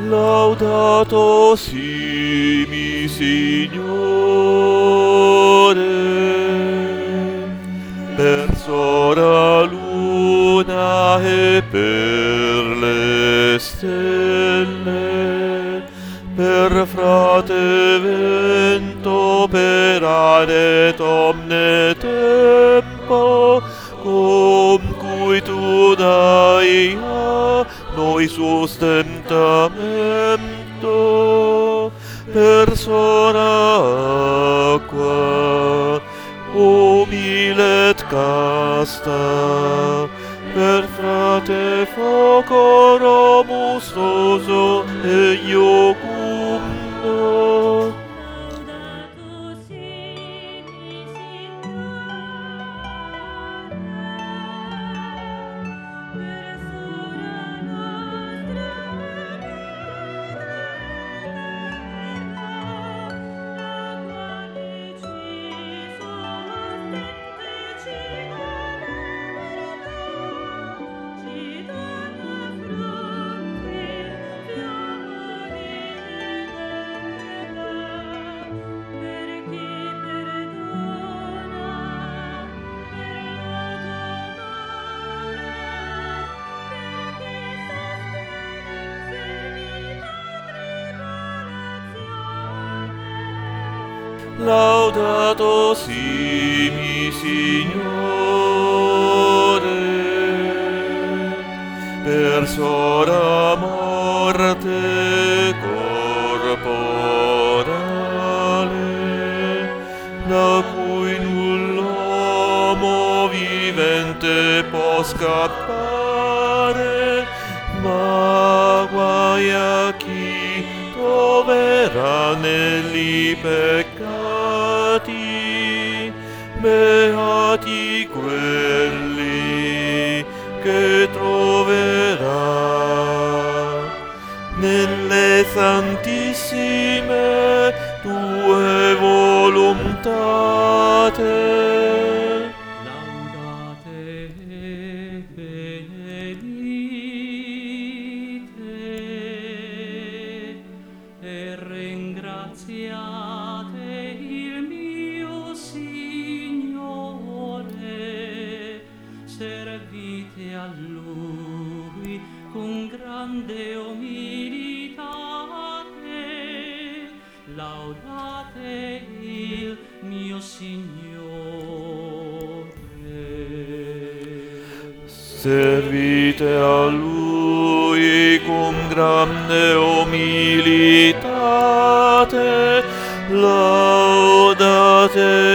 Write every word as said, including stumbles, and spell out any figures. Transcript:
Laudato si mi Signore, per sora luna e per le stelle, per frate vento, per adet omne tempo, com cui tu dai a noi sustentamento, per sora acqua umile et casta, per frate foco robustoso e iocumno. Laudato si mi Signore, per sora morte corporale, da cui null'uomo vivente può scappare, ma guai a chi troverà negli peccati, beati quelli che troverà nelle santissime tue voluntate. Laudate e benedite e ringraziate il mio Signore, servite a Lui con grande umilitate, laudate il mio Signore. Servite a Lui con grande umilitate, laudate